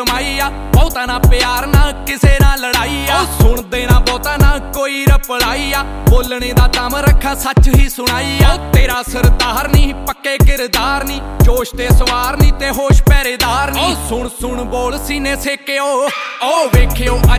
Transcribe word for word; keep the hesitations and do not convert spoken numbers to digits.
कमाई आ बहुता ना प्यार ना किसे ना लड़ाई आ सुनदे ना बहुता ना कोई रपड़ाई आ बोलने दा दम रखा सच ही सुनाई आ तेरा सरदार नी पक्के किरदार नी जोश ते सवार नी ते होश पहरेदार नी सुन सुन बोल सीने सेके ओ ओ वेखियो